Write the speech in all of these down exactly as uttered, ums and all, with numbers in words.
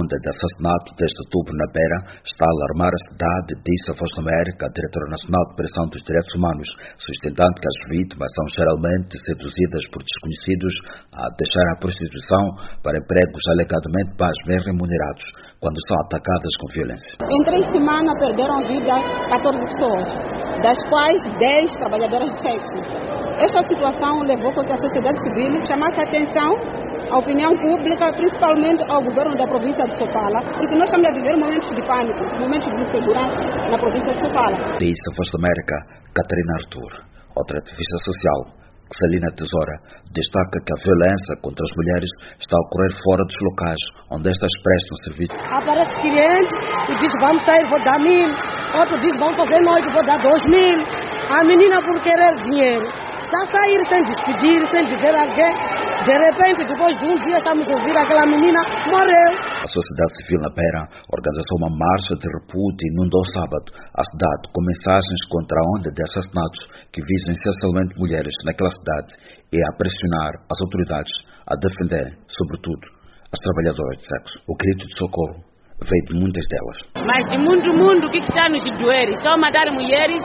onda de assassinato deste outubro na Beira está a alarmar a cidade, disse a Voz da América, a diretora nacional de Pressão dos Direitos Humanos, sustentando que as vítimas são geralmente seduzidas por desconhecidos a deixar a prostituição para empregos alegadamente bem remunerados, quando são atacadas com violência. Em três semanas perderam a vida catorze pessoas, das quais dez trabalhadoras de sexo. Esta situação levou a que a sociedade civil chamasse a atenção à opinião pública, principalmente ao governo da província de Sofala, porque nós estamos a viver momentos de pânico, momentos de insegurança na província de Sofala. Disse a Voz da América, Catarina Artur, outra ativista social. Celina Tesoura destaca que a violência contra as mulheres está a ocorrer fora dos locais onde estas prestam serviço. Aparece cliente e diz vamos sair, vou dar mil. Outro diz vamos fazer noite, vou dar dois mil. A menina por querer dinheiro está a sair sem despedir, sem dizer alguém. De repente, depois de um dia, estamos a ouvir aquela menina morreu. A sociedade civil na Beira organizou uma marcha de repúdio e inundou sábado a cidade com mensagens contra a onda de assassinatos que visam essencialmente mulheres naquela cidade e a pressionar as autoridades a defender, sobretudo, as trabalhadoras de sexo. O grito de socorro veio de muitas delas. Mas de muito mundo, o que está nos doer? Estão a matar mulheres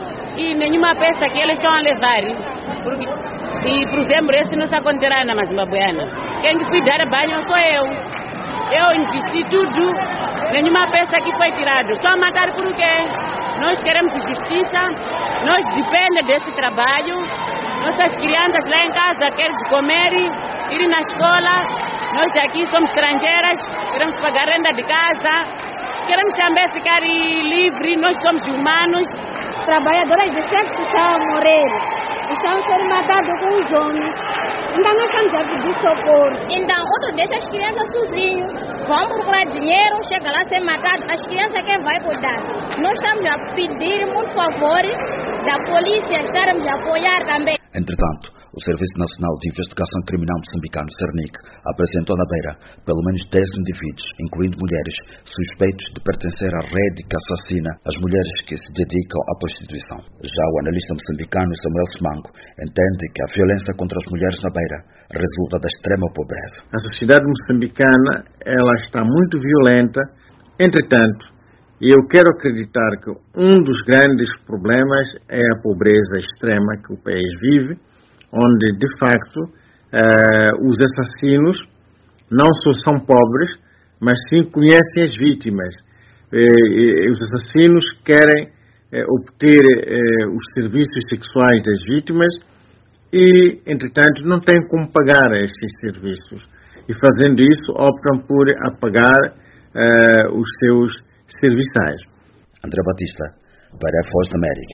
e nenhuma peça que eles estão a levar. Porque, e, por exemplo, esse não se acontecerá na Mazimbabuana. Quem que cuidar de banho sou eu. Eu investi tudo, nenhuma peça que foi tirada. Só a matar por quê? Nós queremos justiça, nós dependemos desse trabalho. Nossas crianças lá em casa querem comer, ir na escola. Nós aqui somos estrangeiras, queremos pagar renda de casa. Queremos também ficar livres, nós somos humanos. Trabalhadoras de sexo estão a morrer, estão a ser matadas com os homens. Ainda não estamos a pedir socorro. Então, outro deixa as crianças sozinhos, vão procurar dinheiro, chega lá a ser matado. As crianças quem vai cuidar? Nós estamos a pedir muito favor da polícia, estarmos a apoiar também. Entretanto, o Serviço Nacional de Investigação Criminal Moçambicano, CERNIC, apresentou na Beira pelo menos dez indivíduos, incluindo mulheres, suspeitos de pertencer à rede que assassina as mulheres que se dedicam à prostituição. Já o analista moçambicano Samuel Semango entende que a violência contra as mulheres na Beira resulta da extrema pobreza. A sociedade moçambicana ela está muito violenta, entretanto, eu quero acreditar que um dos grandes problemas é a pobreza extrema que o país vive, onde, de facto, eh, os assassinos não só são pobres, mas sim conhecem as vítimas. Eh, eh, os assassinos querem eh, obter eh, os serviços sexuais das vítimas e, entretanto, não têm como pagar esses serviços. E, fazendo isso, optam por apagar eh, os seus serviçais. André Batista, para a Voz da América.